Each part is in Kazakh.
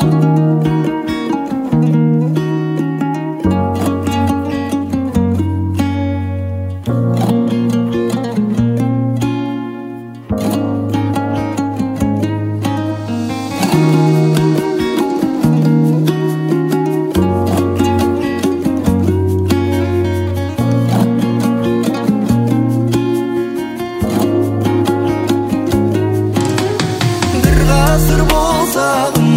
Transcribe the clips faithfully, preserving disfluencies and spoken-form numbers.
Asır bolsa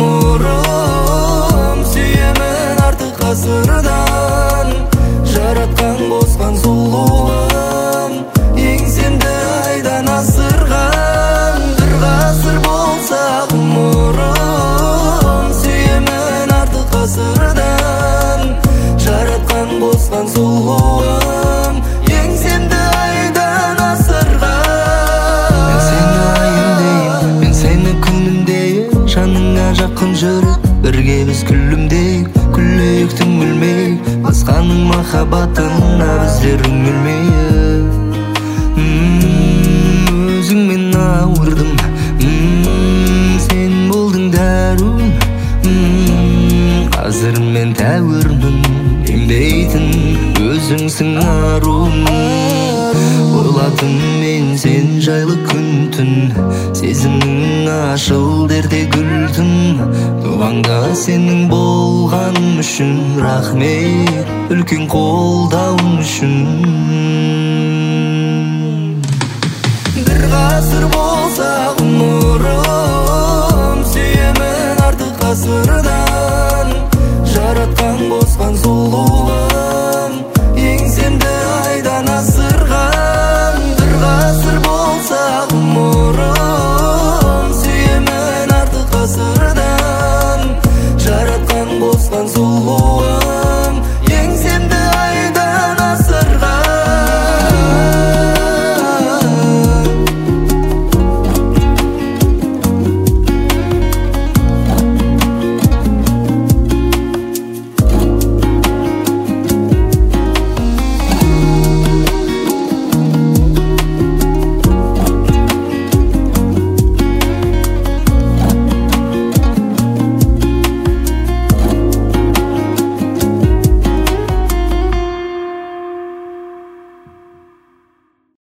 umurum Süyemin artık asırdan Жараткан босқан сұлуым Еңсемді айдан асырған Bir ғасыр болса ғұмырым Сүйемін артық асырдан Жараткан босқан сұлуым Еңсемді айдан асырған Мен сені айымдеймін, мен сені күнімдеймін Жаныңа жақын жүріп бірге біз күлімдейік Күлейік түңілмейік Басқаның махаббатына біздер үңілмейік Өзіңмен ауырдым Сен болдың дәруім Қазір мен тәуірмін Емдейтін өзіңсің аруым Ойладым мен сен жайлы күн түн Сезімнің ашыл дерде гүлдің Туғанда сенің болғаным үшін Рахмет үлкен қолдауың үшін Bir ғасыр болса ғұмырым